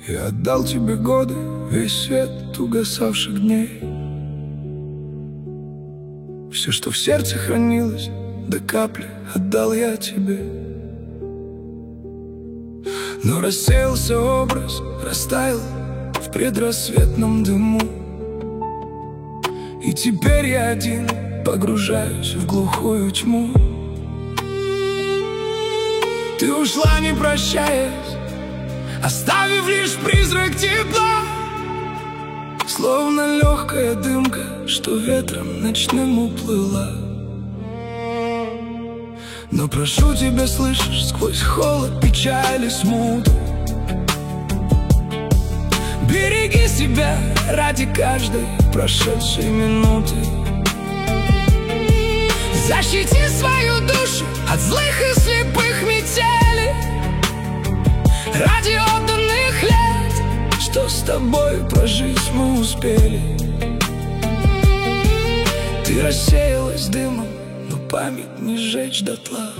Я отдал тебе годы, весь свет угасавших дней. Все, что в сердце хранилось, до капли отдал я тебе. Но рассеялся образ, растаял в предрассветном дыму. И теперь я один погружаюсь в глухую тьму. Ты ушла, не прощаясь, оставив лишь призрак тепла, словно легкая дымка, что ветром ночным уплыла. Но прошу тебя, слышишь, сквозь холод, печали, смуту, береги себя ради каждой прошедшей минуты. Защити свою душу от злых и слепых метелей, ради отданных лет, что с тобой прожить мы успели. Ты рассеялась дымом, но память не сжечь дотла.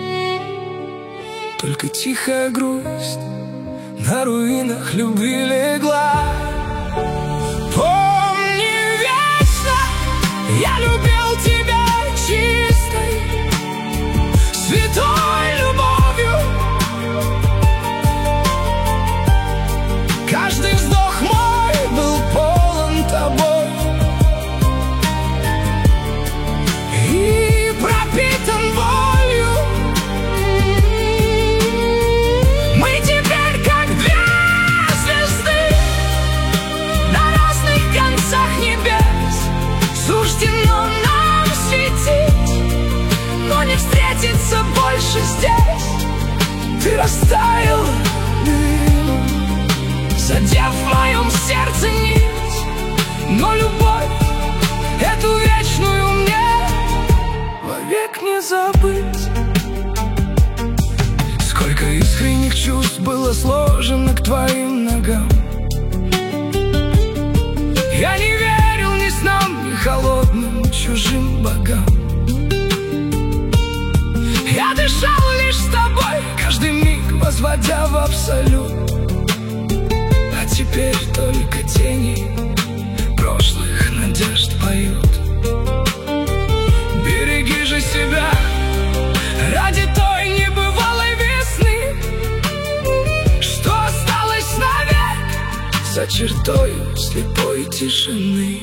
Только тихая грусть на руинах любви легла. Помни вечно, я любил тебя чистой, святой любовью. Каждый вздох мой был полон тобой и пропитан болью. Мы теперь как две звезды на разных концах небес. Суждено нам светить, но не встретиться больше здесь. Ты растаяла дымом, задев в моем сердце нить, но любовь эту вечную мне вовек не забыть. Сколько искренних чувств было сложено к твоим ногам. Я не верил ни снам, ни холодным чужим богам. Я дышал лишь с тобой, каждый миг возводя в абсолют. А теперь только тени прошлых надежд поют. Береги же себя ради той небывалой весны, что осталось навек за чертою слепой тишины.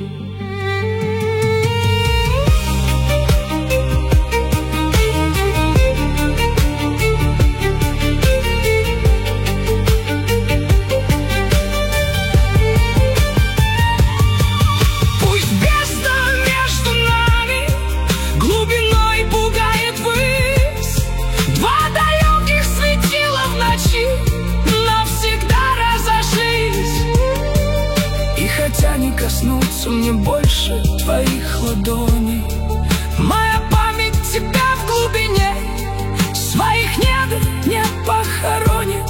Хотя не коснуться мне больше твоих ладоней, моя память тебя в глубине своих недр не похоронит.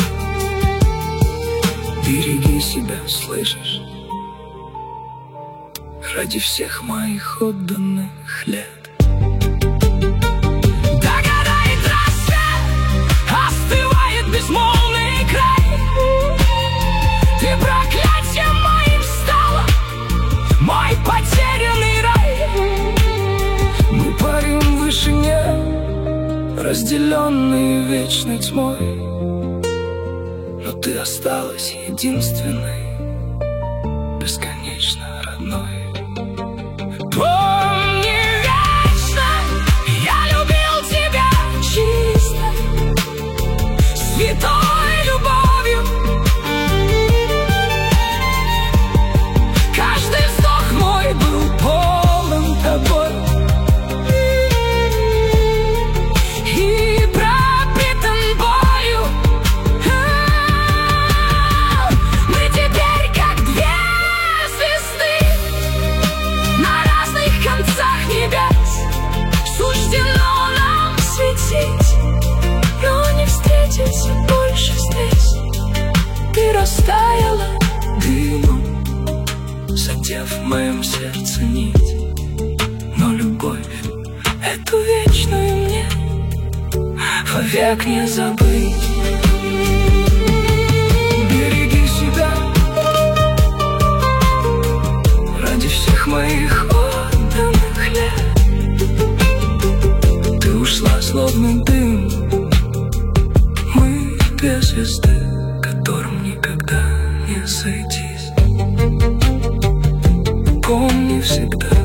Береги себя, слышишь, ради всех моих отданных лет. Догорает рассвет, остывает безмолвный край. Ты проклятие моим стала, мой потерянный рай. Мы парим в вышине, разделенные вечной тьмой, но ты осталась единственной, бесконечно родной. Помни вечно, я любил тебя чисто, святой любовью. Каждый вздох мой был полон тобой и пропитан болью. Мы теперь как две звезды на разных концах небес. Суждено нам светить, но не встретиться больше здесь. Ты растаяла дымом, задев в моем сердце нить, но любовь эту вечную мне вовек не забыть. моих отданных лет. Ты ушла словно дым, мы две звезды, которым никогда не сойтись. Помни всегда,